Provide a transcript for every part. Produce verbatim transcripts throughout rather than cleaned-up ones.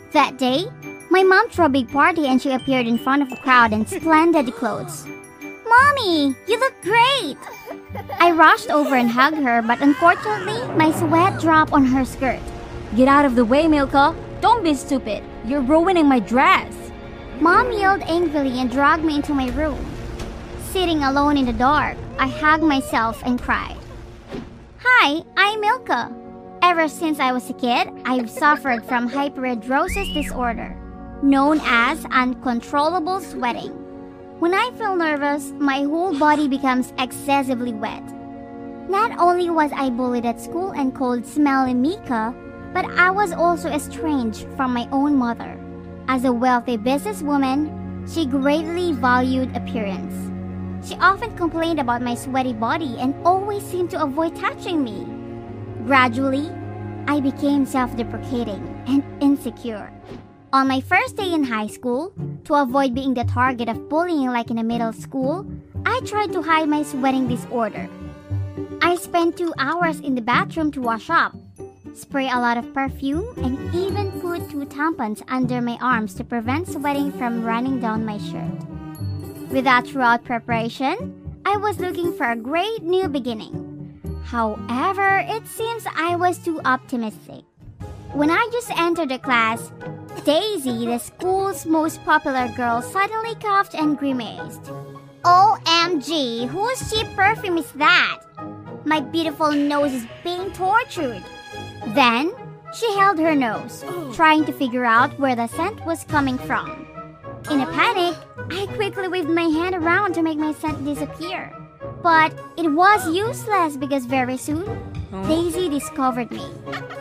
That day, my mom threw a big party and she appeared in front of the crowd in splendid clothes. "Mommy, you look great!" I rushed over and hugged her, but unfortunately, my sweat dropped on her skirt. "Get out of the way, Milka! Don't be stupid! You're ruining my dress!" Mom yelled angrily and dragged me into my room. Sitting alone in the dark, I hugged myself and cried. "Hi, I'm Milka. Ever since I was a kid, I've suffered from hyperhidrosis disorder, known as uncontrollable sweating. When I feel nervous, my whole body becomes excessively wet. Not only was I bullied at school and called Smelly Mika, but I was also estranged from my own mother. As a wealthy businesswoman, she greatly valued appearance. She often complained about my sweaty body and always seemed to avoid touching me. Gradually, I became self-deprecating and insecure. On my first day in high school, to avoid being the target of bullying like in a middle school, I tried to hide my sweating disorder. I spent two hours in the bathroom to wash up, spray a lot of perfume, and even put two tampons under my arms to prevent sweating from running down my shirt. With that throughout preparation, I was looking for a great new beginning. However, it seems I was too optimistic. When I just entered the class, Daisy, the school's most popular girl, suddenly coughed and grimaced. "O M G, whose cheap perfume is that? My beautiful nose is being tortured." Then, she held her nose, trying to figure out where the scent was coming from. In a panic, I quickly waved my hand around to make my scent disappear. But it was useless because very soon, Daisy discovered me.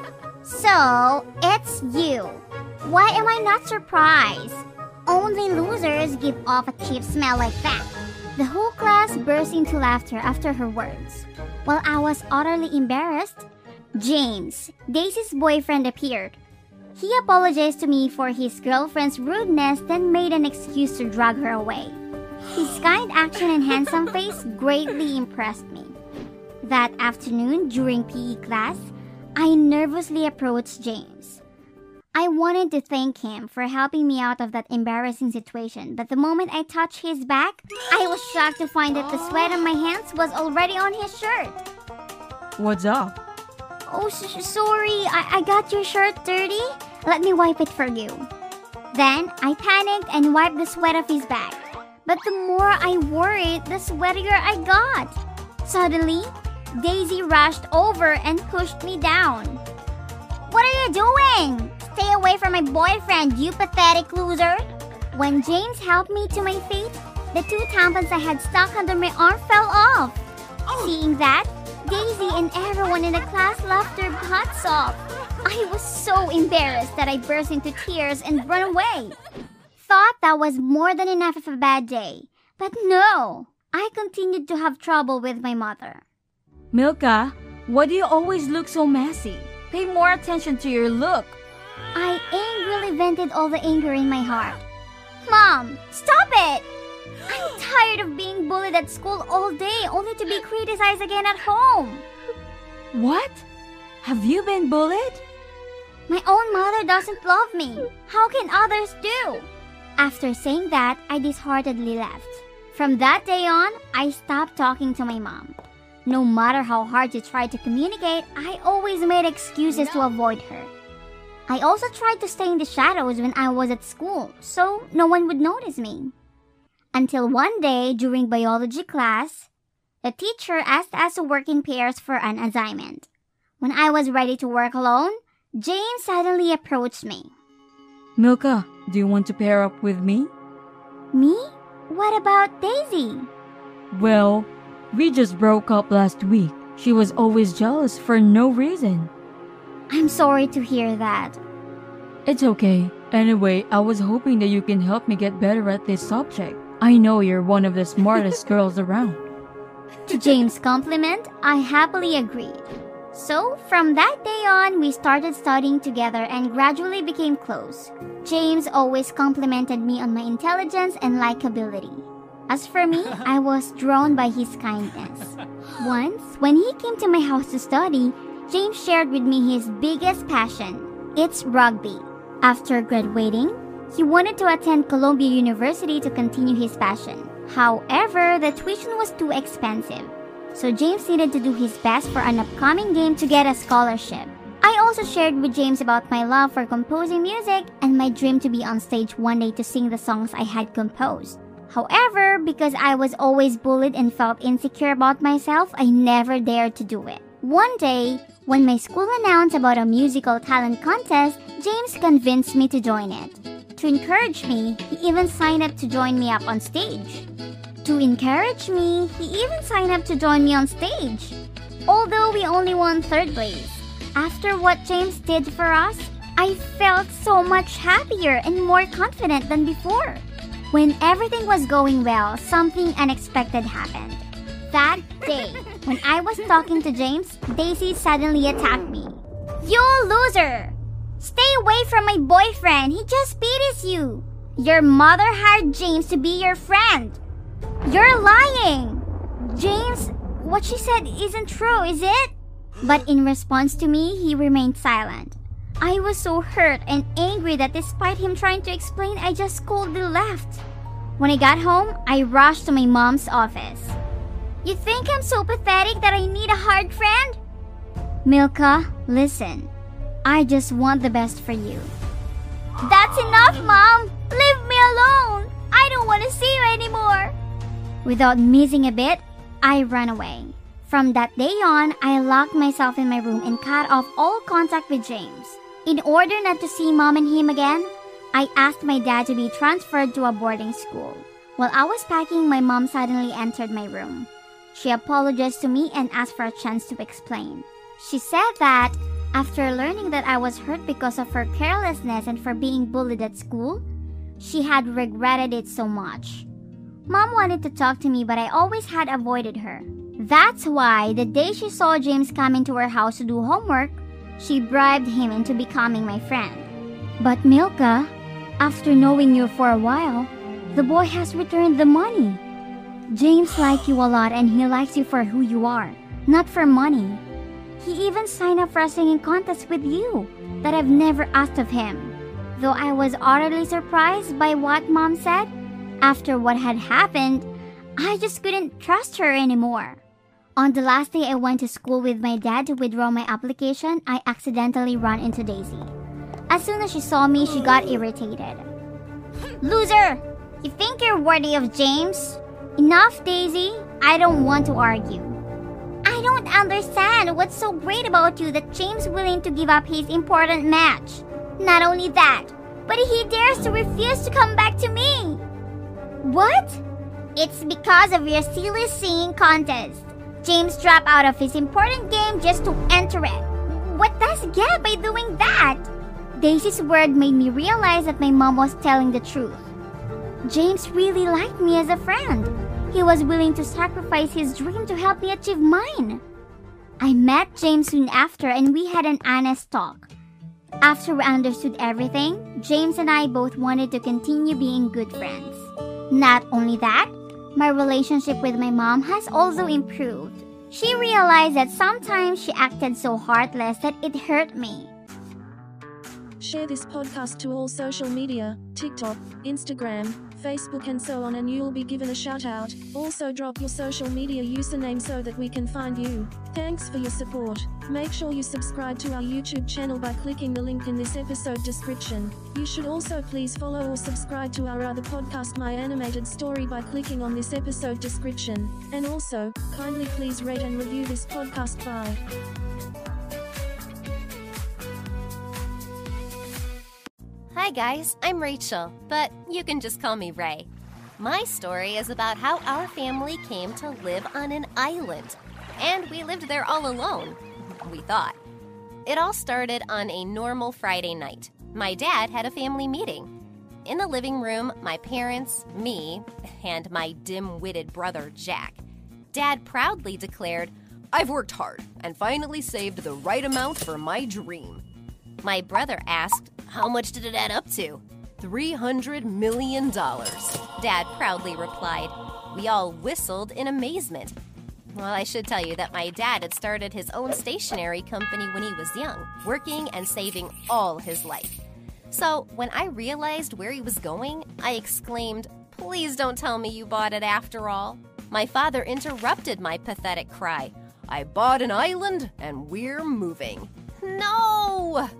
"So, it's you. Why am I not surprised? Only losers give off a cheap smell like that." The whole class burst into laughter after her words. While I was utterly embarrassed, James, Daisy's boyfriend, appeared. He apologized to me for his girlfriend's rudeness, then made an excuse to drag her away. His kind action and handsome face greatly impressed me. That afternoon, during P E class, I nervously approached James. I wanted to thank him for helping me out of that embarrassing situation, but the moment I touched his back, I was shocked to find that the sweat on my hands was already on his shirt. "What's up?" "Oh, s- sorry, I-, I got your shirt dirty. Let me wipe it for you." Then, I panicked and wiped the sweat off his back. But the more I wore it, the sweatier I got. Suddenly, Daisy rushed over and pushed me down. "What are you doing? Stay away from my boyfriend, you pathetic loser." When James helped me to my feet, the two tampons I had stuck under my arm fell off. Seeing that, Daisy and everyone in the class laughed their butts off. I was so embarrassed that I burst into tears and ran away. Thought that was more than enough of a bad day. But no, I continued to have trouble with my mother. "Milka, why do you always look so messy? Pay more attention to your look." I angrily vented all the anger in my heart. "Mom, stop it! I'm tired of being bullied at school all day only to be criticized again at home." "What? Have you been bullied?" "My own mother doesn't love me. How can others do?" After saying that, I disheartedly left. From that day on, I stopped talking to my mom. No matter how hard she tried to communicate, I always made excuses to avoid her. I also tried to stay in the shadows when I was at school, so no one would notice me. Until one day, during biology class, the teacher asked us to work in pairs for an assignment. When I was ready to work alone, James suddenly approached me. "Milka, do you want to pair up with me?" "Me? What about Daisy?" "Well, we just broke up last week. She was always jealous for no reason." "I'm sorry to hear that." "It's okay. Anyway, I was hoping that you can help me get better at this subject. I know you're one of the smartest girls around." To James' compliment, I happily agreed. So, from that day on, we started studying together and gradually became close. James always complimented me on my intelligence and likability. As for me, I was drawn by his kindness. Once, when he came to my house to study, James shared with me his biggest passion. It's rugby. After graduating, he wanted to attend Columbia University to continue his passion. However, the tuition was too expensive, so James needed to do his best for an upcoming game to get a scholarship. I also shared with James about my love for composing music and my dream to be on stage one day to sing the songs I had composed. However, because I was always bullied and felt insecure about myself, I never dared to do it. One day, when my school announced about a musical talent contest, James convinced me to join it. To encourage me, he even signed up to join me up on stage. To encourage me, he even signed up to join me on stage. Although we only won third place. After what James did for us, I felt so much happier and more confident than before. When everything was going well, something unexpected happened. That day, when I was talking to James, Daisy suddenly attacked me. You loser! Stay away from my boyfriend. He just beats you. Your mother hired James to be your friend. You're lying. James, what she said isn't true, is it? But in response to me, he remained silent. I was so hurt and angry that despite him trying to explain, I just coldly left. When I got home, I rushed to my mom's office. You think I'm so pathetic that I need a hard friend? Milka, listen. I just want the best for you. That's enough, Mom! Leave me alone! I don't want to see you anymore! Without missing a bit, I ran away. From that day on, I locked myself in my room and cut off all contact with James. In order not to see Mom and him again, I asked my dad to be transferred to a boarding school. While I was packing, my mom suddenly entered my room. She apologized to me and asked for a chance to explain. She said that after learning that I was hurt because of her carelessness and for being bullied at school, she had regretted it so much. Mom wanted to talk to me, but I always had avoided her. That's why the day she saw James come into her house to do homework, she bribed him into becoming my friend. But Milka, after knowing you for a while, the boy has returned the money. James likes you a lot and he likes you for who you are, not for money. He even signed up for a singing contest with you that I've never asked of him. Though I was utterly surprised by what Mom said, after what had happened, I just couldn't trust her anymore. On the last day I went to school with my dad to withdraw my application, I accidentally ran into Daisy. As soon as she saw me, she got irritated. Loser! You think you're worthy of James? Enough, Daisy. I don't want to argue. I don't understand what's so great about you that James is willing to give up his important match. Not only that, but he dares to refuse to come back to me. What? It's because of your silly singing contest. James dropped out of his important game just to enter it. What does he get by doing that? Daisy's word made me realize that my mom was telling the truth. James really liked me as a friend. He was willing to sacrifice his dream to help me achieve mine. I met James soon after and we had an honest talk. After we understood everything, James and I both wanted to continue being good friends. Not only that, my relationship with my mom has also improved. She realized that sometimes she acted so heartless that it hurt me. Share this podcast to all social media, TikTok, Instagram, Facebook and so on, and you'll be given a shout out. Also drop your social media username so that we can find you. Thanks for your support. Make sure you subscribe to our YouTube channel by clicking the link in this episode description. You should also please follow or subscribe to our other podcast, My Animated Story, by clicking on this episode description. And also, kindly please rate and review this podcast. Bye. Hi guys, I'm Rachel, but you can just call me Ray. My story is about how our family came to live on an island, and we lived there all alone, we thought. It all started on a normal Friday night. My dad had a family meeting. In the living room, my parents, me, and my dim-witted brother Jack. Dad proudly declared, "I've worked hard and finally saved the right amount for my dream." My brother asked, "How much did it add up to?" three hundred million dollars, Dad proudly replied. We all whistled in amazement. Well, I should tell you that my dad had started his own stationery company when he was young, working and saving all his life. So when I realized where he was going, I exclaimed, "Please don't tell me you bought it after all." My father interrupted my pathetic cry. "I bought an island and we're moving." No!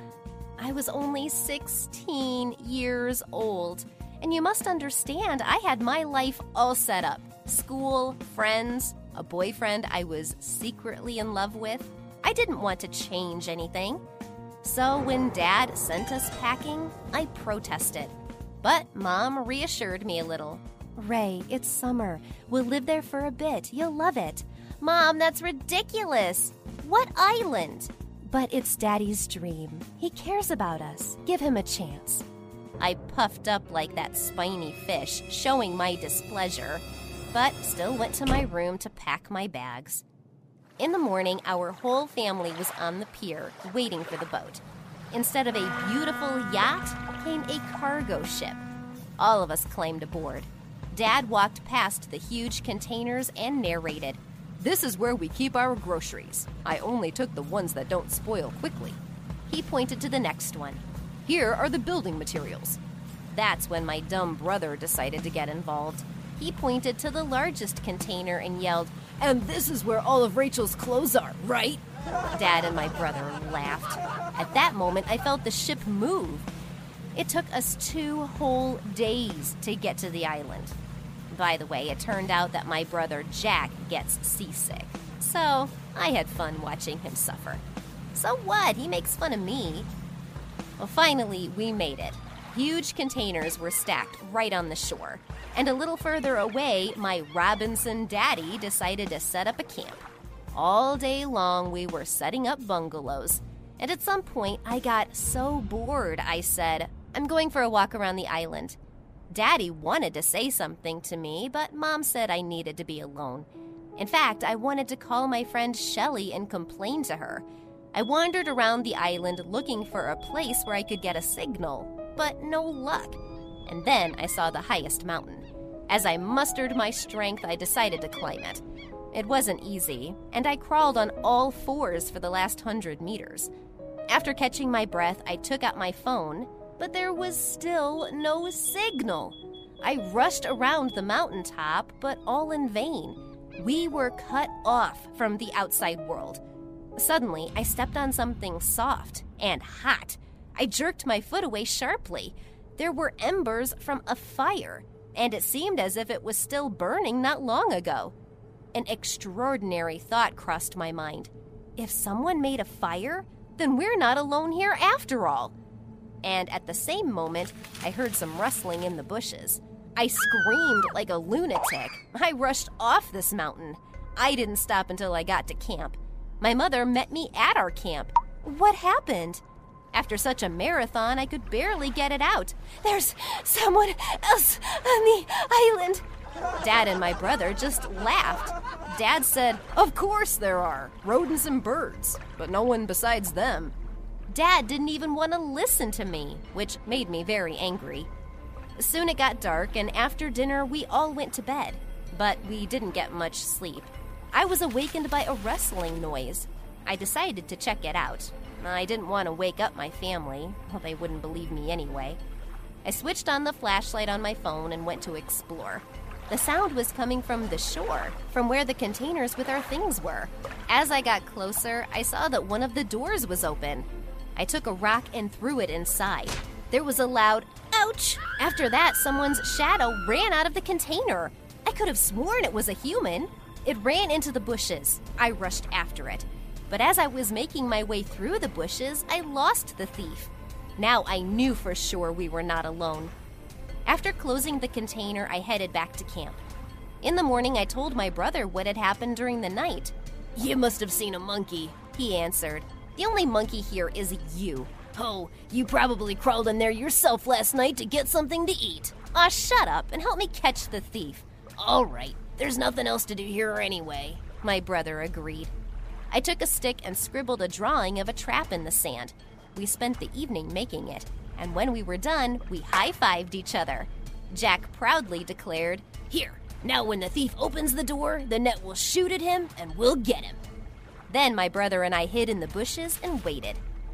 I was only sixteen years old, and you must understand I had my life all set up. School, friends, a boyfriend I was secretly in love with. I didn't want to change anything. So when Dad sent us packing, I protested. But Mom reassured me a little. "Ray, it's summer. We'll live there for a bit. You'll love it." "Mom, that's ridiculous. What island?" "But it's Daddy's dream. He cares about us. Give him a chance." I puffed up like that spiny fish, showing my displeasure, but still went to my room to pack my bags. In the morning, our whole family was on the pier, waiting for the boat. Instead of a beautiful yacht, came a cargo ship. All of us climbed aboard. Dad walked past the huge containers and narrated, "This is where we keep our groceries. I only took the ones that don't spoil quickly." He pointed to the next one. "Here are the building materials." That's when my dumb brother decided to get involved. He pointed to the largest container and yelled, "And this is where all of Rachel's clothes are, right?" Dad and my brother laughed. At that moment, I felt the ship move. It took us two whole days to get to the island. By the way, it turned out that my brother Jack gets seasick. So I had fun watching him suffer. So what? He makes fun of me. Well, finally, we made it. Huge containers were stacked right on the shore. And a little further away, my Robinson daddy decided to set up a camp. All day long, we were setting up bungalows. And at some point, I got so bored, I said, "I'm going for a walk around the island." Daddy wanted to say something to me, but Mom said I needed to be alone. In fact, I wanted to call my friend Shelly and complain to her. I wandered around the island looking for a place where I could get a signal, but no luck. And then I saw the highest mountain. As I mustered my strength, I decided to climb it. It wasn't easy, and I crawled on all fours for the last hundred meters. After catching my breath, I took out my phone, but there was still no signal. I rushed around the mountaintop, but all in vain. We were cut off from the outside world. Suddenly, I stepped on something soft and hot. I jerked my foot away sharply. There were embers from a fire, and it seemed as if it was still burning not long ago. An extraordinary thought crossed my mind. If someone made a fire, then we're not alone here after all. And at the same moment, I heard some rustling in the bushes. I screamed like a lunatic. I rushed off this mountain. I didn't stop until I got to camp. My mother met me at our camp. What happened? After such a marathon, I could barely get it out. "There's someone else on the island." Dad and my brother just laughed. Dad said, "Of course there are. Rodents and birds, but no one besides them." Dad didn't even want to listen to me, which made me very angry. Soon it got dark, and after dinner, we all went to bed. But we didn't get much sleep. I was awakened by a rustling noise. I decided to check it out. I didn't want to wake up my family. Well, they wouldn't believe me anyway. I switched on the flashlight on my phone and went to explore. The sound was coming from the shore, from where the containers with our things were. As I got closer, I saw that one of the doors was open. I took a rock and threw it inside. There was a loud, "Ouch!" After that, someone's shadow ran out of the container. I could have sworn it was a human. It ran into the bushes. I rushed after it. But as I was making my way through the bushes, I lost the thief. Now I knew for sure we were not alone. After closing the container, I headed back to camp. In the morning, I told my brother what had happened during the night. "You must have seen a monkey," he answered. "The only monkey here is you." "Oh, you probably crawled in there yourself last night to get something to eat." "Aw, shut up and help me catch the thief." "All right, there's nothing else to do here anyway," my brother agreed. I took a stick and scribbled a drawing of a trap in the sand. We spent the evening making it, and when we were done, we high-fived each other. Jack proudly declared, "Here, now when the thief opens the door, the net will shoot at him and we'll get him." Then my brother and I hid in the bushes and waited.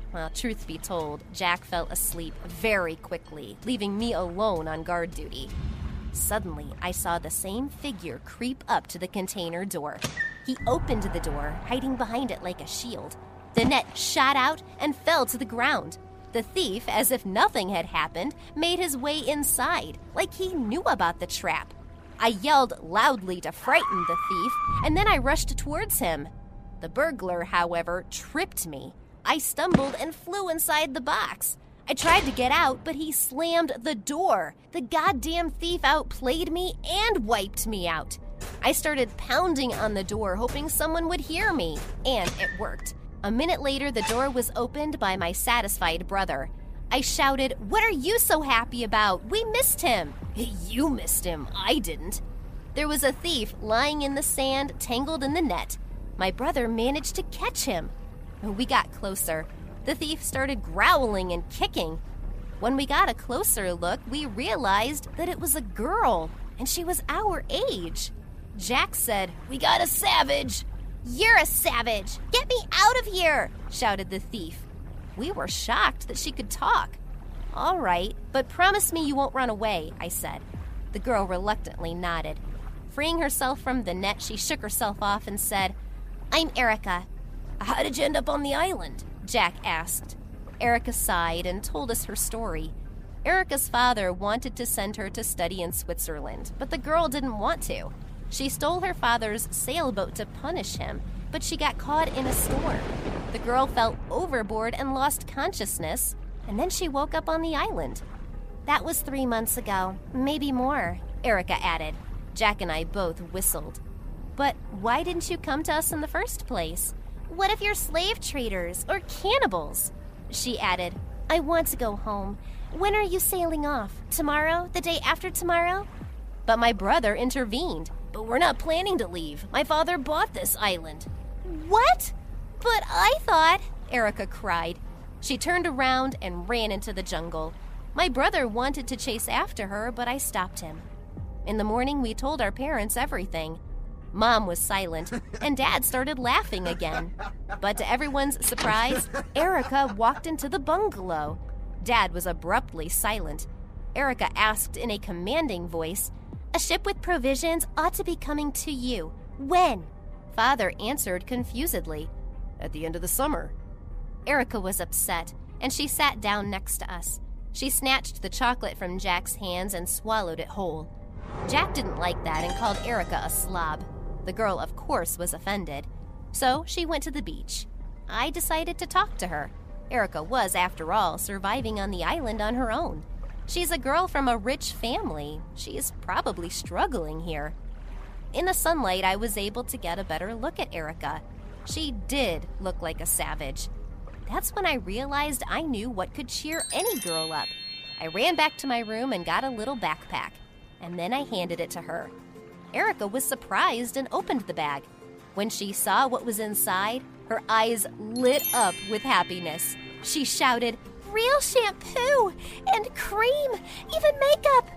Well, truth be told, Jack fell asleep very quickly, leaving me alone on guard duty. Suddenly, I saw the same figure creep up to the container door. He opened the door, hiding behind it like a shield. The net shot out and fell to the ground. The thief, as if nothing had happened, made his way inside, like he knew about the trap. I yelled loudly to frighten the thief, and then I rushed towards him. The burglar, however, tripped me. I stumbled and flew inside the box. I tried to get out, but he slammed the door. The goddamn thief outplayed me and wiped me out. I started pounding on the door, hoping someone would hear me, and it worked. A minute later, the door was opened by my satisfied brother. I shouted, "What are you so happy about? We missed him." "You missed him, I didn't." There was a thief lying in the sand, tangled in the net. My brother managed to catch him. We got closer. The thief started growling and kicking. When we got a closer look, we realized that it was a girl, and she was our age. Jack said, "We got a savage." "You're a savage! Get me out of here!" shouted the thief. We were shocked that she could talk. "All right, but promise me you won't run away," I said. The girl reluctantly nodded. Freeing herself from the net, she shook herself off and said, "I'm Erica." "How did you end up on the island?" Jack asked. Erica sighed and told us her story. Erica's father wanted to send her to study in Switzerland, but the girl didn't want to. She stole her father's sailboat to punish him, but she got caught in a storm. The girl fell overboard and lost consciousness, and then she woke up on the island. "That was three months ago, maybe more," Erica added. Jack and I both whistled. "But why didn't you come to us in the first place? What if you're slave traders or cannibals?" She added, "I want to go home. When are you sailing off? Tomorrow? The day after tomorrow?" But my brother intervened. "But we're not planning to leave. My father bought this island." "What? But I thought," Erica cried. She turned around and ran into the jungle. My brother wanted to chase after her, but I stopped him. In the morning, we told our parents everything. Mom was silent, and Dad started laughing again. But to everyone's surprise, Erica walked into the bungalow. Dad was abruptly silent. Erica asked in a commanding voice, "A ship with provisions ought to be coming to you. When?" Father answered confusedly, "At the end of the summer." Erica was upset, and she sat down next to us. She snatched the chocolate from Jack's hands and swallowed it whole. Jack didn't like that and called Erica a slob. The girl, of course, was offended. So she went to the beach. I decided to talk to her. Erica was, after all, surviving on the island on her own. She's a girl from a rich family. She is probably struggling here. In the sunlight, I was able to get a better look at Erica. She did look like a savage. That's when I realized I knew what could cheer any girl up. I ran back to my room and got a little backpack, and then I handed it to her. Erica was surprised and opened the bag. When she saw what was inside, her eyes lit up with happiness. She shouted, "Real shampoo and cream, even makeup!"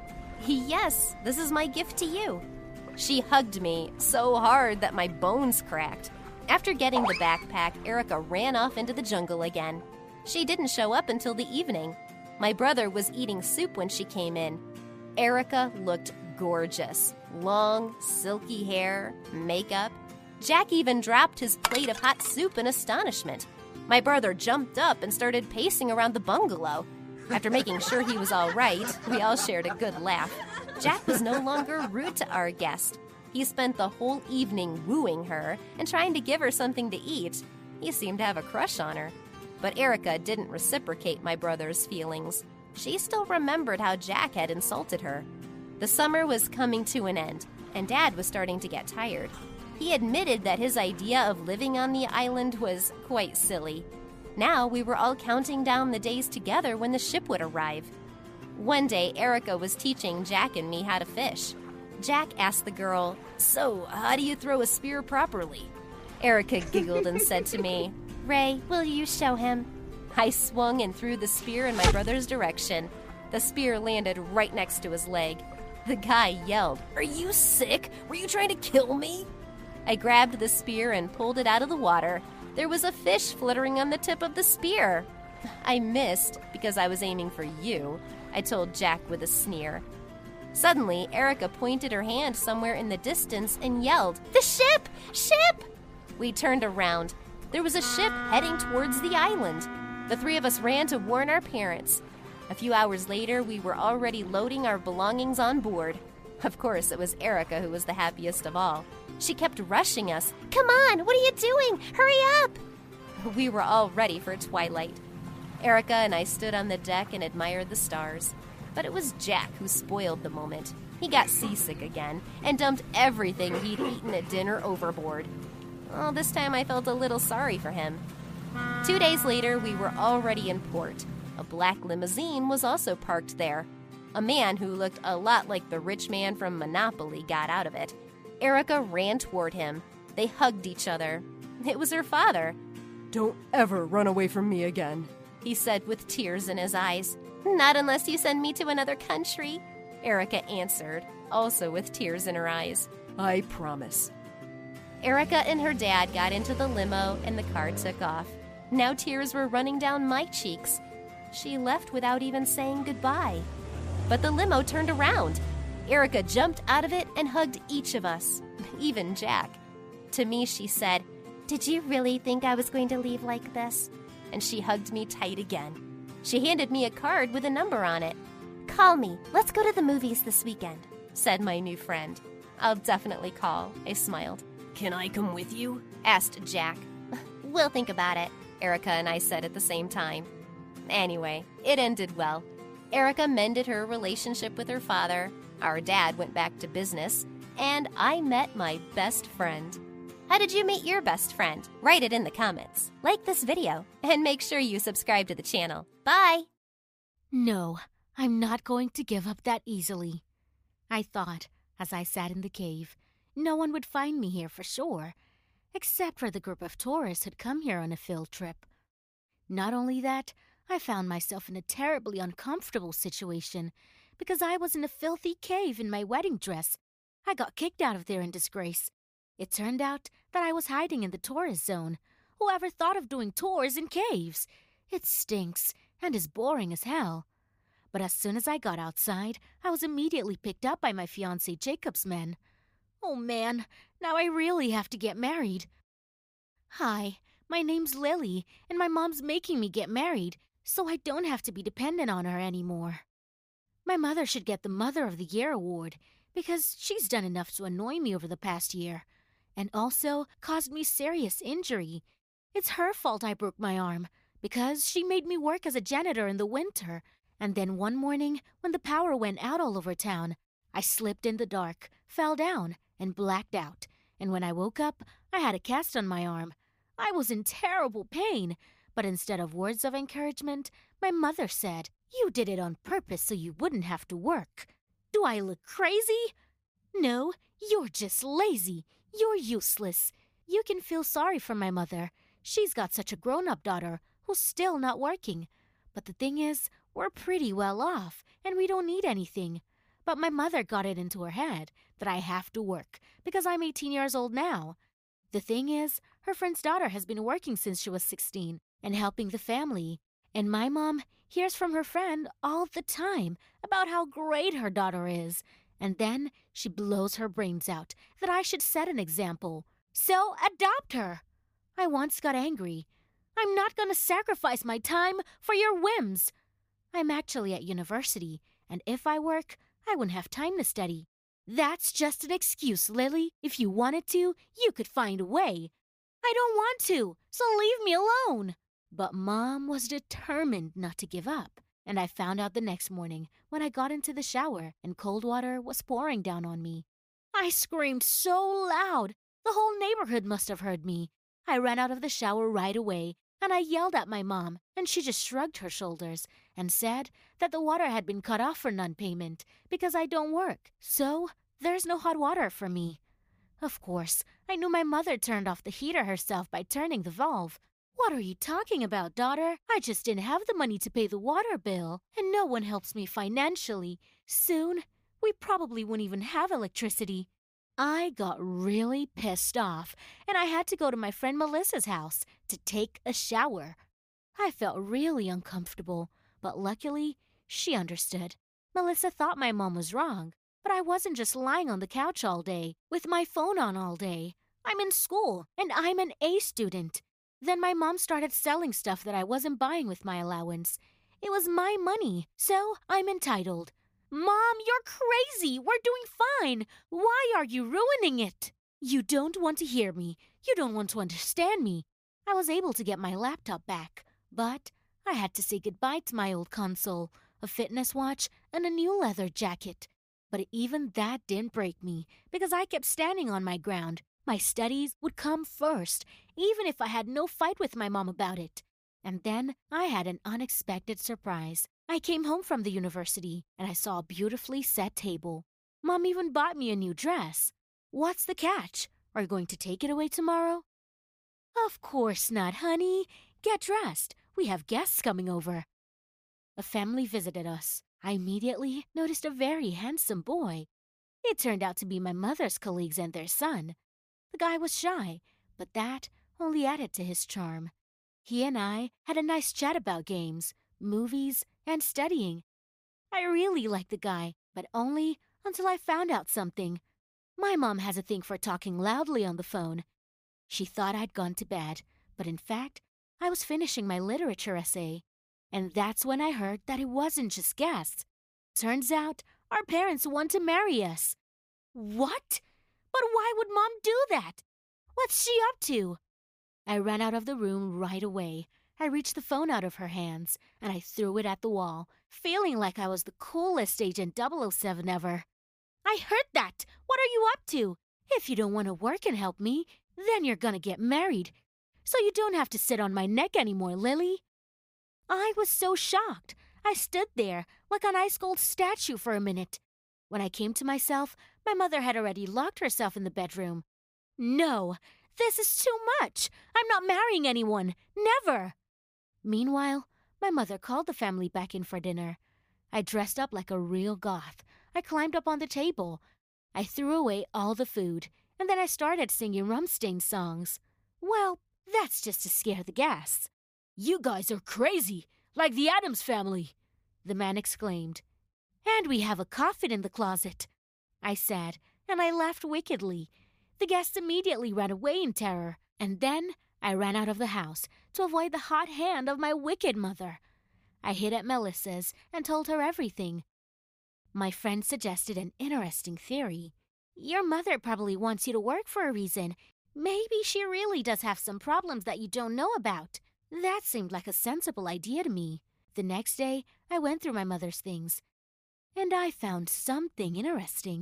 "Yes, this is my gift to you." She hugged me so hard that my bones cracked. After getting the backpack, Erica ran off into the jungle again. She didn't show up until the evening. My brother was eating soup when she came in. Erica looked gorgeous. Long, silky hair, makeup. Jack even dropped his plate of hot soup in astonishment. My brother jumped up and started pacing around the bungalow. After making sure he was all right, we all shared a good laugh. Jack was no longer rude to our guest. He spent the whole evening wooing her and trying to give her something to eat. He seemed to have a crush on her. But Erica didn't reciprocate my brother's feelings. She still remembered how Jack had insulted her. The summer was coming to an end, and Dad was starting to get tired. He admitted that his idea of living on the island was quite silly. Now we were all counting down the days together when the ship would arrive. One day, Erica was teaching Jack and me how to fish. Jack asked the girl, "So, how do you throw a spear properly?" Erica giggled and said to me, "Ray, will you show him?" I swung and threw the spear in my brother's direction. The spear landed right next to his leg. The guy yelled, "Are you sick? Were you trying to kill me?" I grabbed the spear and pulled it out of the water. There was a fish fluttering on the tip of the spear. I missed because I was aiming for you, I told Jack with a sneer. Suddenly, Erica pointed her hand somewhere in the distance and yelled, "The ship! Ship!" We turned around. There was a ship heading towards the island. The three of us ran to warn our parents. A few hours later, we were already loading our belongings on board. Of course, it was Erica who was the happiest of all. She kept rushing us. "Come on, what are you doing? Hurry up!" We were all ready for twilight. Erica and I stood on the deck and admired the stars. But it was Jack who spoiled the moment. He got seasick again and dumped everything he'd eaten at dinner overboard. Well, this time I felt a little sorry for him. Two days later, we were already in port. A black limousine was also parked there. A man who looked a lot like the rich man from Monopoly got out of it. Erica ran toward him. They hugged each other. It was her father. "Don't ever run away from me again," he said with tears in his eyes. "Not unless you send me to another country," Erica answered, also with tears in her eyes. "I promise." Erica and her dad got into the limo and the car took off. Now tears were running down my cheeks. She left without even saying goodbye. But the limo turned around. Erica jumped out of it and hugged each of us, even Jack. To me, she said, "Did you really think I was going to leave like this?" And she hugged me tight again. She handed me a card with a number on it. "Call me. Let's go to the movies this weekend," said my new friend. "I'll definitely call," I smiled. "Can I come with you?" asked Jack. "We'll think about it," Erica and I said at the same time. Anyway, it ended well. Erica mended her relationship with her father, our dad went back to business, and I met my best friend. How did you meet your best friend? Write it in the comments. Like this video, and make sure you subscribe to the channel. Bye! No, I'm not going to give up that easily. I thought, as I sat in the cave, no one would find me here for sure, except for the group of tourists who'd come here on a field trip. Not only that, I found myself in a terribly uncomfortable situation because I was in a filthy cave in my wedding dress. I got kicked out of there in disgrace. It turned out that I was hiding in the tourist zone. Whoever thought of doing tours in caves? It stinks and is boring as hell. But as soon as I got outside, I was immediately picked up by my fiancé Jacob's men. Oh man, now I really have to get married. Hi, my name's Lily, and my mom's making me get married, so I don't have to be dependent on her anymore. My mother should get the Mother of the Year award, because she's done enough to annoy me over the past year, and also caused me serious injury. It's her fault I broke my arm, because she made me work as a janitor in the winter, and then one morning, when the power went out all over town, I slipped in the dark, fell down, and blacked out, and when I woke up, I had a cast on my arm. I was in terrible pain, but instead of words of encouragement, my mother said, "You did it on purpose so you wouldn't have to work." Do I look crazy? No, you're just lazy. You're useless. You can feel sorry for my mother. She's got such a grown-up daughter who's still not working. But the thing is, we're pretty well off, and we don't need anything. But my mother got it into her head that I have to work because I'm eighteen years old now. The thing is, her friend's daughter has been working since she was sixteen and helping the family. And my mom hears from her friend all the time about how great her daughter is. And then she blows her brains out that I should set an example. So adopt her. I once got angry. I'm not going to sacrifice my time for your whims. I'm actually at university, and if I work, I wouldn't have time to study. That's just an excuse, Lily. If you wanted to, you could find a way. I don't want to, so leave me alone. But Mom was determined not to give up, and I found out the next morning when I got into the shower and cold water was pouring down on me. I screamed so loud, the whole neighborhood must have heard me. I ran out of the shower right away, and I yelled at my mom, and she just shrugged her shoulders and said that the water had been cut off for non-payment because I don't work, so there's no hot water for me. Of course, I knew my mother turned off the heater herself by turning the valve. What are you talking about, daughter? I just didn't have the money to pay the water bill, and no one helps me financially. Soon, we probably won't even have electricity. I got really pissed off, and I had to go to my friend Melissa's house to take a shower. I felt really uncomfortable, but luckily, she understood. Melissa thought my mom was wrong, but I wasn't just lying on the couch all day, with my phone on all day. I'm in school, and I'm an A student. Then my mom started selling stuff that I wasn't buying with my allowance. It was my money, so I'm entitled. Mom, you're crazy! We're doing fine! Why are you ruining it? You don't want to hear me. You don't want to understand me. I was able to get my laptop back, but I had to say goodbye to my old console, a fitness watch, and a new leather jacket. But even that didn't break me, because I kept standing on my ground. My studies would come first, even if I had no fight with my mom about it. And then I had an unexpected surprise. I came home from the university, and I saw a beautifully set table. Mom even bought me a new dress. What's the catch? Are you going to take it away tomorrow? Of course not, honey. Get dressed. We have guests coming over. A family visited us. I immediately noticed a very handsome boy. It turned out to be my mother's colleagues and their son. The guy was shy, but that only added to his charm. He and I had a nice chat about games, movies, and studying. I really liked the guy, but only until I found out something. My mom has a thing for talking loudly on the phone. She thought I'd gone to bed, but in fact, I was finishing my literature essay. And that's when I heard that it wasn't just guests. Turns out, our parents want to marry us. What? But why would Mom do that? What's she up to? I ran out of the room right away. I reached the phone out of her hands, and I threw it at the wall, feeling like I was the coolest Agent double oh seven ever. I heard that! What are you up to? If you don't want to work and help me, then you're gonna get married. So you don't have to sit on my neck anymore, Lily. I was so shocked. I stood there like an ice-cold statue for a minute. When I came to myself, my mother had already locked herself in the bedroom. No, this is too much. I'm not marrying anyone. Never. Meanwhile, my mother called the family back in for dinner. I dressed up like a real goth. I climbed up on the table. I threw away all the food, and then I started singing Rammstein songs. Well, that's just to scare the guests. You guys are crazy, like the Addams family, the man exclaimed. And we have a coffin in the closet, I said, and I laughed wickedly. The guests immediately ran away in terror, and then I ran out of the house to avoid the hot hand of my wicked mother. I hid at Melissa's and told her everything. My friend suggested an interesting theory. Your mother probably wants you to work for a reason. Maybe she really does have some problems that you don't know about. That seemed like a sensible idea to me. The next day, I went through my mother's things, and I found something interesting.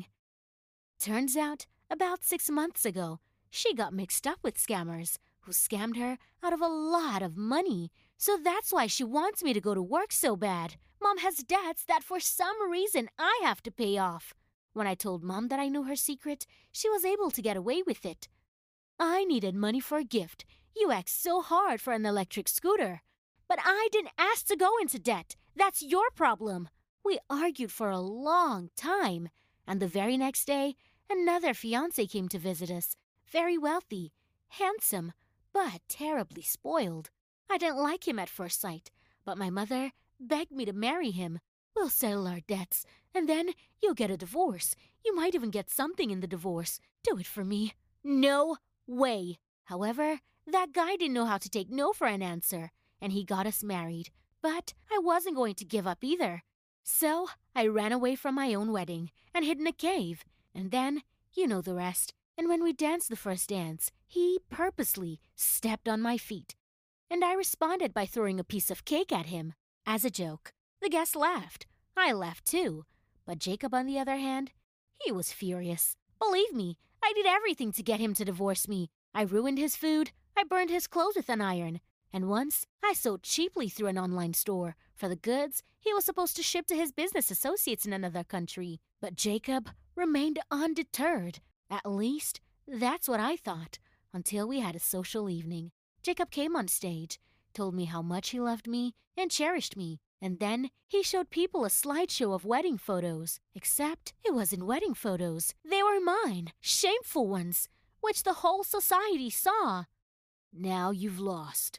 Turns out, about six months ago, she got mixed up with scammers who scammed her out of a lot of money. So that's why she wants me to go to work so bad. Mom has debts that for some reason I have to pay off. When I told Mom that I knew her secret, she was able to get away with it. I needed money for a gift. You asked so hard for an electric scooter. But I didn't ask to go into debt. That's your problem. We argued for a long time. And the very next day, another fiancé came to visit us. Very wealthy, handsome, but terribly spoiled. I didn't like him at first sight, but my mother begged me to marry him. We'll settle our debts, and then you'll get a divorce. You might even get something in the divorce. Do it for me. No way. However, that guy didn't know how to take no for an answer, and he got us married. But I wasn't going to give up either. So I ran away from my own wedding and hid in a cave. And then, you know the rest. And when we danced the first dance, he purposely stepped on my feet. And I responded by throwing a piece of cake at him. As a joke, the guests laughed. I laughed too. But Jacob, on the other hand, he was furious. Believe me, I did everything to get him to divorce me. I ruined his food. I burned his clothes with an iron. And once, I sold cheaply through an online store for the goods he was supposed to ship to his business associates in another country. But Jacob remained undeterred. At least, that's what I thought, until we had a social evening. Jacob came on stage, told me how much he loved me and cherished me, and then he showed people a slideshow of wedding photos. Except it wasn't wedding photos. They were mine, shameful ones, which the whole society saw. Now you've lost.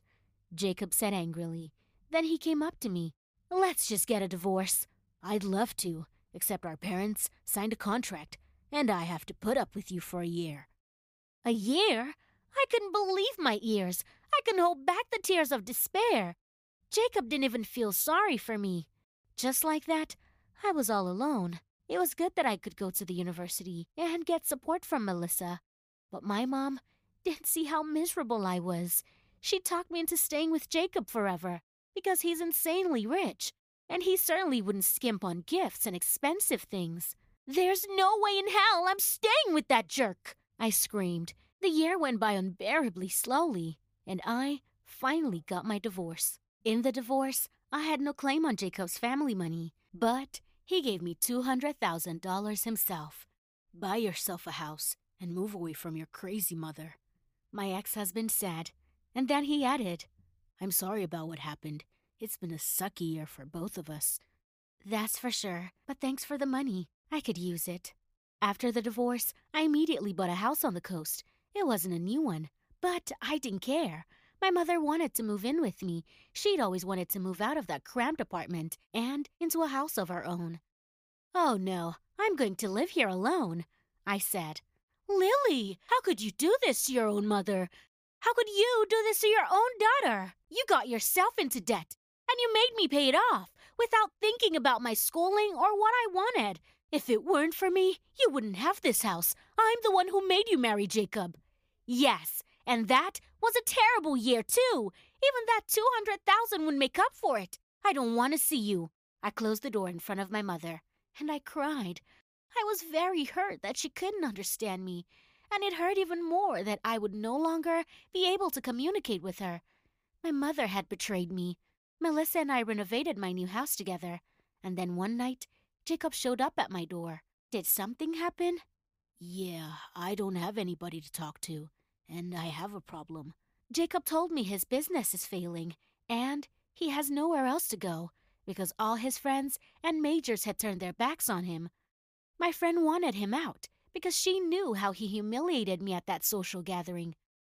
Jacob said angrily. Then he came up to me. Let's just get a divorce. I'd love to, except our parents signed a contract, and I have to put up with you for a year. A year? I couldn't believe my ears. I couldn't hold back the tears of despair. Jacob didn't even feel sorry for me. Just like that, I was all alone. It was good that I could go to the university and get support from Melissa. But my mom didn't see how miserable I was. She talked me into staying with Jacob forever because he's insanely rich, and he certainly wouldn't skimp on gifts and expensive things. There's no way in hell I'm staying with that jerk, I screamed. The year went by unbearably slowly, and I finally got my divorce. In the divorce, I had no claim on Jacob's family money, but he gave me two hundred thousand dollars himself. Buy yourself a house and move away from your crazy mother. My ex-husband said, and then he added, I'm sorry about what happened. It's been a sucky year for both of us. That's for sure, but thanks for the money. I could use it. After the divorce, I immediately bought a house on the coast. It wasn't a new one, but I didn't care. My mother wanted to move in with me. She'd always wanted to move out of that cramped apartment and into a house of our own. Oh no, I'm going to live here alone, I said. Lily, how could you do this to your own mother? How could you do this to your own daughter? You got yourself into debt, and you made me pay it off without thinking about my schooling or what I wanted. If it weren't for me, you wouldn't have this house. I'm the one who made you marry Jacob. Yes, and that was a terrible year, too. Even that two hundred thousand dollars would make up for it. I don't want to see you. I closed the door in front of my mother, and I cried. I was very hurt that she couldn't understand me, and it hurt even more that I would no longer be able to communicate with her. My mother had betrayed me. Melissa and I renovated my new house together, and then one night, Jacob showed up at my door. Did something happen? Yeah, I don't have anybody to talk to, and I have a problem. Jacob told me his business is failing, and he has nowhere else to go, because all his friends and majors had turned their backs on him. My friend wanted him out, because she knew how he humiliated me at that social gathering.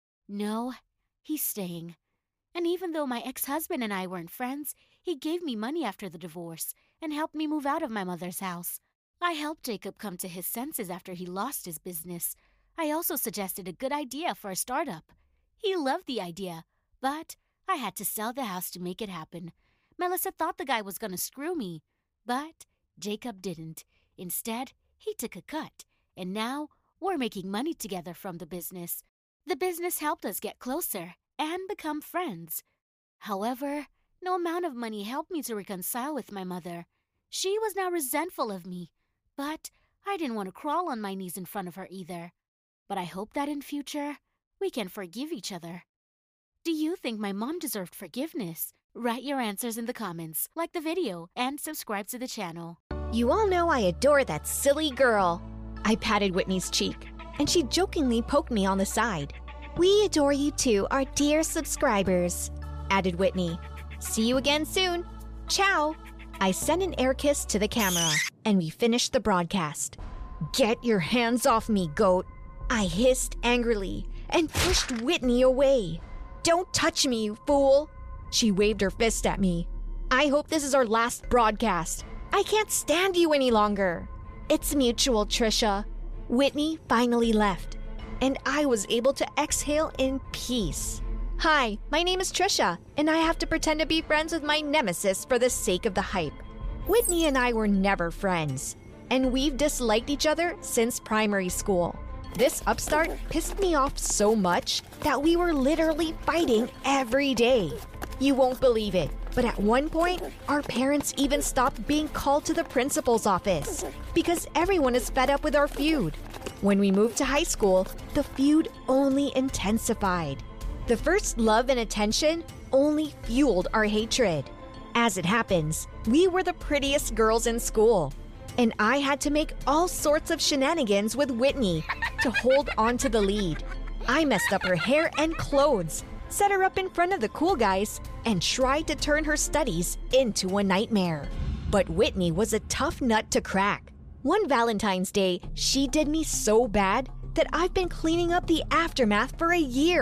No, he's staying. And even though my ex-husband and I weren't friends, he gave me money after the divorce and helped me move out of my mother's house. I helped Jacob come to his senses after he lost his business. I also suggested a good idea for a startup. He loved the idea, but I had to sell the house to make it happen. Melissa thought the guy was going to screw me, but Jacob didn't. Instead, he took a cut, and now we're making money together from the business. The business helped us get closer and become friends. However, no amount of money helped me to reconcile with my mother. She was now resentful of me, but I didn't want to crawl on my knees in front of her either. But I hope that in future, we can forgive each other. Do you think my mom deserved forgiveness? Write your answers in the comments, like the video, and subscribe to the channel. You all know I adore that silly girl. I patted Whitney's cheek, and she jokingly poked me on the side. We adore you too, our dear subscribers, added Whitney. See you again soon. Ciao. I sent an air kiss to the camera, and we finished the broadcast. Get your hands off me, goat. I hissed angrily and pushed Whitney away. Don't touch me, you fool. She waved her fist at me. I hope this is our last broadcast. I can't stand you any longer. It's mutual, Trisha. Whitney finally left, and I was able to exhale in peace. Hi, my name is Trisha, and I have to pretend to be friends with my nemesis for the sake of the hype. Whitney and I were never friends, and we've disliked each other since primary school. This upstart pissed me off so much that we were literally fighting every day. You won't believe it, but at one point, our parents even stopped being called to the principal's office because everyone is fed up with our feud. When we moved to high school, the feud only intensified. The first love and attention only fueled our hatred. As it happens, we were the prettiest girls in school, and I had to make all sorts of shenanigans with Whitney to hold on to the lead. I messed up her hair and clothes, set her up in front of the cool guys, and tried to turn her studies into a nightmare. But Whitney was a tough nut to crack. One Valentine's Day, she did me so bad that I've been cleaning up the aftermath for a year.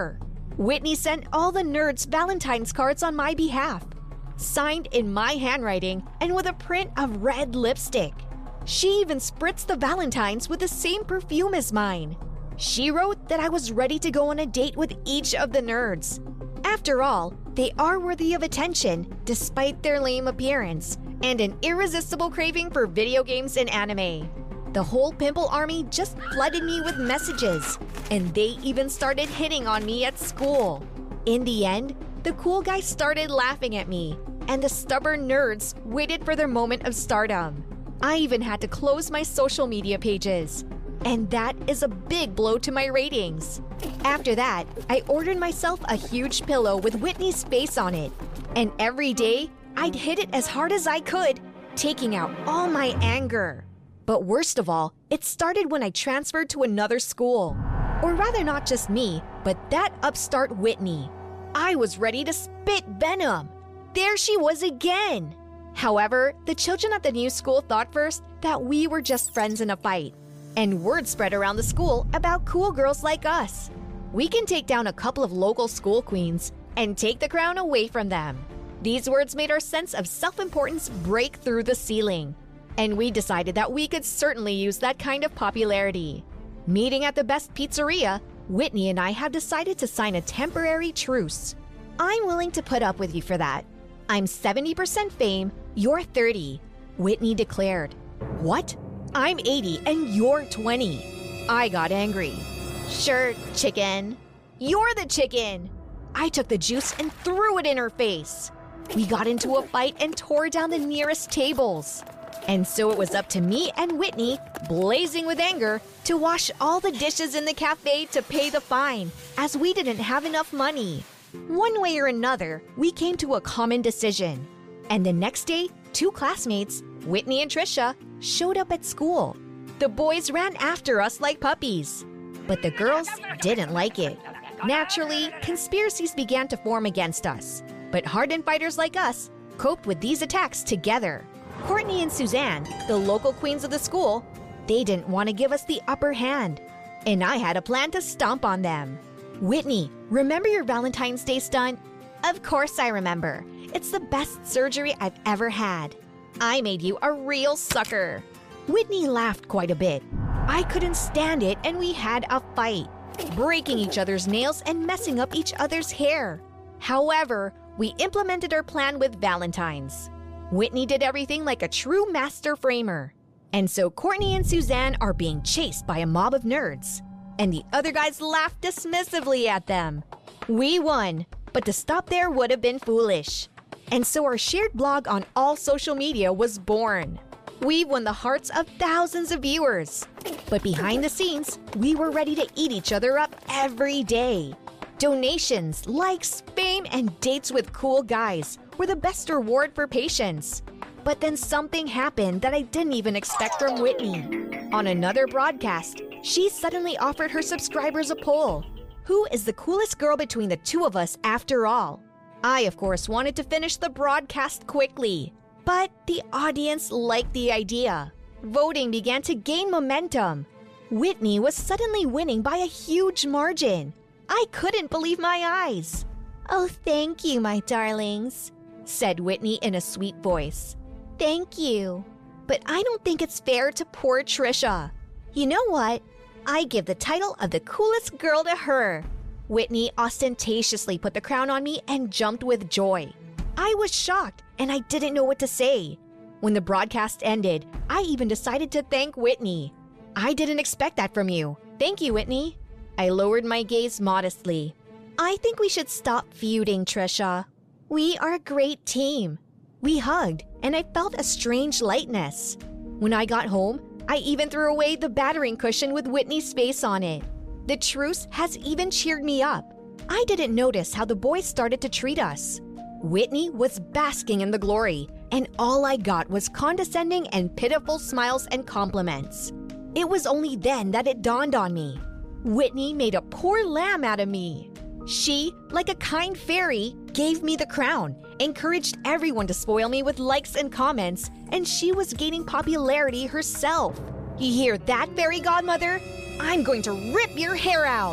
Whitney sent all the nerds Valentine's cards on my behalf, signed in my handwriting and with a print of red lipstick. She even spritzed the Valentines with the same perfume as mine. She wrote that I was ready to go on a date with each of the nerds. After all, they are worthy of attention despite their lame appearance and an irresistible craving for video games and anime. The whole pimple army just flooded me with messages, and they even started hitting on me at school. In the end, the cool guys started laughing at me, and the stubborn nerds waited for their moment of stardom. I even had to close my social media pages, and that is a big blow to my ratings. After that, I ordered myself a huge pillow with Whitney's face on it, and every day, I'd hit it as hard as I could, taking out all my anger. But worst of all, it started when I transferred to another school. Or rather, not just me, but that upstart Whitney. I was ready to spit venom. There she was again. However, the children at the new school thought first that we were just friends in a fight. And word spread around the school about cool girls like us. We can take down a couple of local school queens and take the crown away from them. These words made our sense of self-importance break through the ceiling. And we decided that we could certainly use that kind of popularity. Meeting at the best pizzeria, Whitney and I have decided to sign a temporary truce. I'm willing to put up with you for that. I'm seventy percent fame, you're thirty, Whitney declared. What? I'm eighty and you're twenty. I got angry. Sure, chicken. You're the chicken. I took the juice and threw it in her face. We got into a fight and tore down the nearest tables. And so it was up to me and Whitney, blazing with anger, to wash all the dishes in the cafe to pay the fine, as we didn't have enough money. One way or another, we came to a common decision. And the next day, two classmates, Whitney and Trisha, showed up at school. The boys ran after us like puppies. But the girls didn't like it. Naturally, conspiracies began to form against us. But hardened fighters like us coped with these attacks together. Courtney and Suzanne, the local queens of the school, they didn't want to give us the upper hand. And I had a plan to stomp on them. Whitney, remember your Valentine's Day stunt? Of course I remember. It's the best surgery I've ever had. I made you a real sucker. Whitney laughed quite a bit. I couldn't stand it and we had a fight, breaking each other's nails and messing up each other's hair. However, we implemented our plan with Valentine's. Whitney did everything like a true master framer. And so Courtney and Suzanne are being chased by a mob of nerds. And the other guys laughed dismissively at them. We won, but to stop there would have been foolish. And so our shared blog on all social media was born. We've won the hearts of thousands of viewers. But behind the scenes, we were ready to eat each other up every day. Donations, likes, fame, and dates with cool guys were the best reward for patience. But then something happened that I didn't even expect from Whitney. On another broadcast, she suddenly offered her subscribers a poll. Who is the coolest girl between the two of us after all? I, of course, wanted to finish the broadcast quickly. But the audience liked the idea. Voting began to gain momentum. Whitney was suddenly winning by a huge margin. I couldn't believe my eyes. Oh, thank you, my darlings, said Whitney in a sweet voice. Thank you. But I don't think it's fair to poor Trisha. You know what? I give the title of the coolest girl to her. Whitney ostentatiously put the crown on me and jumped with joy. I was shocked and I didn't know what to say. When the broadcast ended, I even decided to thank Whitney. I didn't expect that from you. Thank you, Whitney. I lowered my gaze modestly. I think we should stop feuding, Trisha. We are a great team. We hugged, and I felt a strange lightness. When I got home, I even threw away the battering cushion with Whitney's face on it. The truce has even cheered me up. I didn't notice how the boys started to treat us. Whitney was basking in the glory, and all I got was condescending and pitiful smiles and compliments. It was only then that it dawned on me. Whitney made a poor lamb out of me. She, like a kind fairy, gave me the crown, encouraged everyone to spoil me with likes and comments, and she was gaining popularity herself. You hear that, fairy godmother? I'm going to rip your hair out.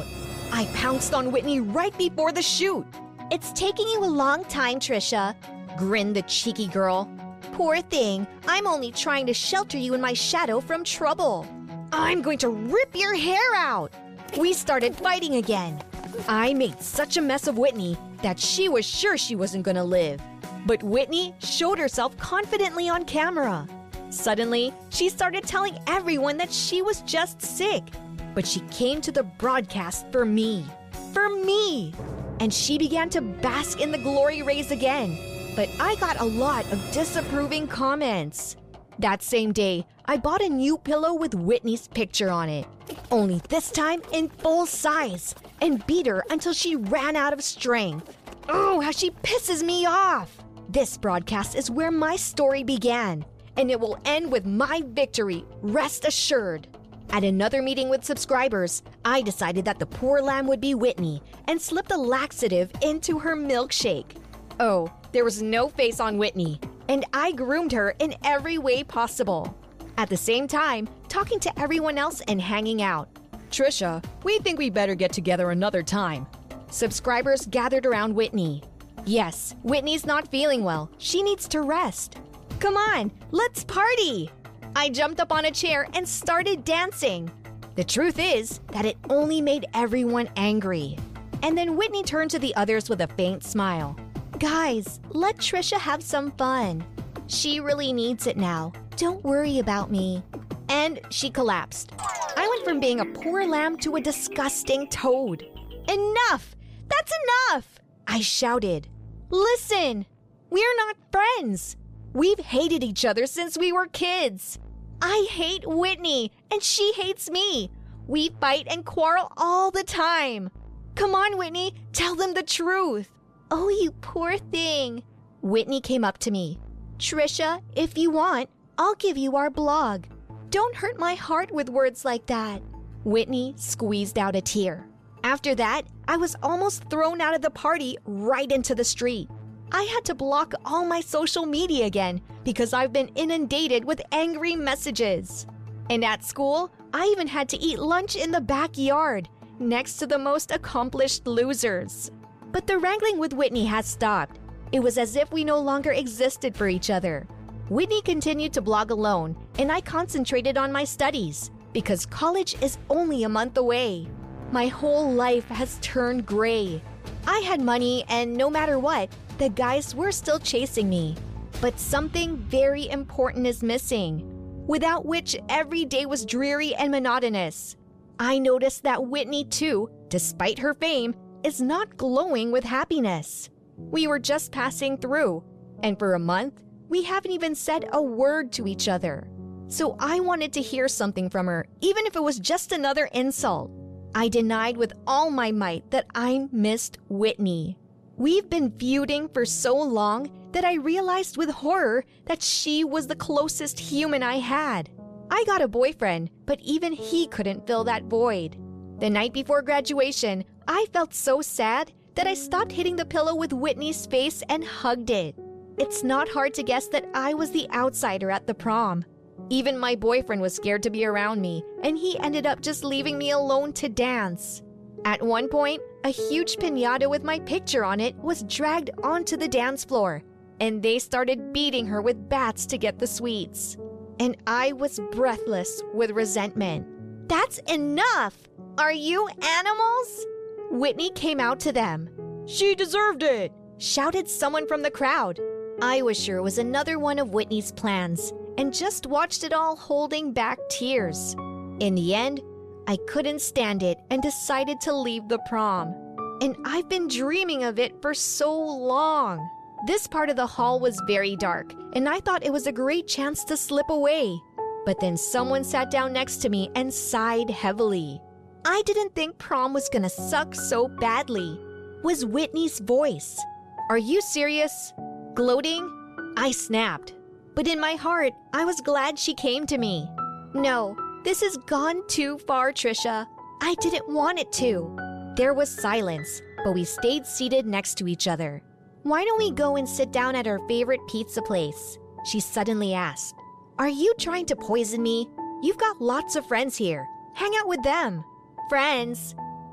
I pounced on Whitney right before the shoot. It's taking you a long time, Trisha, grinned the cheeky girl. Poor thing, I'm only trying to shelter you in my shadow from trouble. I'm going to rip your hair out. We started fighting again. I made such a mess of Whitney that she was sure she wasn't going to live. But Whitney showed herself confidently on camera. Suddenly, she started telling everyone that she was just sick. But she came to the broadcast for me. For me! And she began to bask in the glory rays again. But I got a lot of disapproving comments. That same day, I bought a new pillow with Whitney's picture on it. Only this time in full size. And beat her until she ran out of strength. Oh, how she pisses me off! This broadcast is where my story began. And it will end with my victory, rest assured. At another meeting with subscribers, I decided that the poor lamb would be Whitney and slipped a laxative into her milkshake. Oh, there was no face on Whitney, and I groomed her in every way possible. At the same time, talking to everyone else and hanging out. Trisha, we think we better get together another time. Subscribers gathered around Whitney. Yes, Whitney's not feeling well. She needs to rest. Come on, let's party! I jumped up on a chair and started dancing. The truth is that it only made everyone angry. And then Whitney turned to the others with a faint smile. Guys, let Trisha have some fun. She really needs it now. Don't worry about me. And she collapsed. I went from being a poor lamb to a disgusting toad. Enough! That's enough! I shouted. Listen! We're not friends. We've hated each other since we were kids. I hate Whitney, and she hates me. We fight and quarrel all the time. Come on, Whitney, tell them the truth. Oh, you poor thing. Whitney came up to me. Trisha, if you want, I'll give you our blog. Don't hurt my heart with words like that. Whitney squeezed out a tear. After that, I was almost thrown out of the party right into the street. I had to block all my social media again because I've been inundated with angry messages. And at school, I even had to eat lunch in the backyard, next to the most accomplished losers. But the wrangling with Whitney has stopped. It was as if we no longer existed for each other. Whitney continued to blog alone, and I concentrated on my studies because college is only a month away. My whole life has turned gray. I had money, and no matter what, the guys were still chasing me. But something very important is missing, without which every day was dreary and monotonous. I noticed that Whitney, too, despite her fame, is not glowing with happiness. We were just passing through, and for a month, we haven't even said a word to each other. So I wanted to hear something from her, even if it was just another insult. I denied with all my might that I missed Whitney. We've been feuding for so long that I realized with horror that she was the closest human I had. I got a boyfriend, but even he couldn't fill that void. The night before graduation, I felt so sad that I stopped hitting the pillow with Whitney's face and hugged it. It's not hard to guess that I was the outsider at the prom. Even my boyfriend was scared to be around me, and he ended up just leaving me alone to dance. At one point, a huge piñata with my picture on it was dragged onto the dance floor, and they started beating her with bats to get the sweets. And I was breathless with resentment. That's enough! Are you animals? Whitney came out to them. She deserved it! Shouted someone from the crowd. I was sure it was another one of Whitney's plans, and just watched it all holding back tears. In the end, I couldn't stand it and decided to leave the prom. And I've been dreaming of it for so long. This part of the hall was very dark, and I thought it was a great chance to slip away. But then someone sat down next to me and sighed heavily. I didn't think prom was gonna suck so badly. Was Whitney's voice. Are you serious? Gloating? I snapped. But in my heart, I was glad she came to me. No, this has gone too far, Trisha. I didn't want it to. There was silence, but we stayed seated next to each other. Why don't we go and sit down at our favorite pizza place? She suddenly asked. Are you trying to poison me? You've got lots of friends here. Hang out with them. Friends?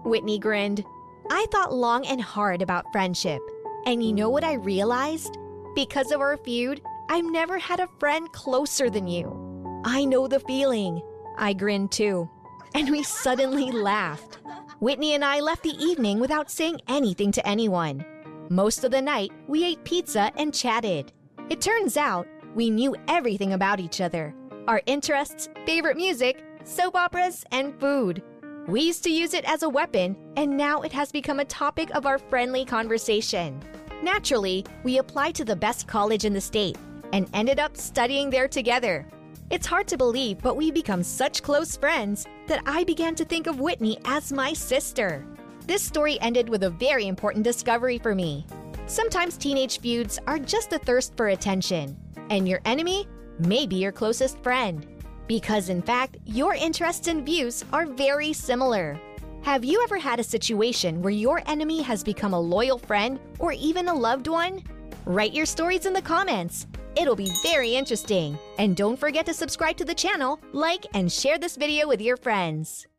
Whitney grinned. I thought long and hard about friendship. And you know what I realized? Because of our feud, I've never had a friend closer than you. I know the feeling. I grinned too. And we suddenly laughed. Whitney and I left the evening without saying anything to anyone. Most of the night, we ate pizza and chatted. It turns out, we knew everything about each other. Our interests, favorite music, soap operas, and food. We used to use it as a weapon, and now it has become a topic of our friendly conversation. Naturally, we applied to the best college in the state and ended up studying there together. It's hard to believe, but we become such close friends that I began to think of Whitney as my sister. This story ended with a very important discovery for me. Sometimes teenage feuds are just a thirst for attention, and your enemy may be your closest friend. Because in fact, your interests and views are very similar. Have you ever had a situation where your enemy has become a loyal friend or even a loved one? Write your stories in the comments. It'll be very interesting. And don't forget to subscribe to the channel, like, and share this video with your friends.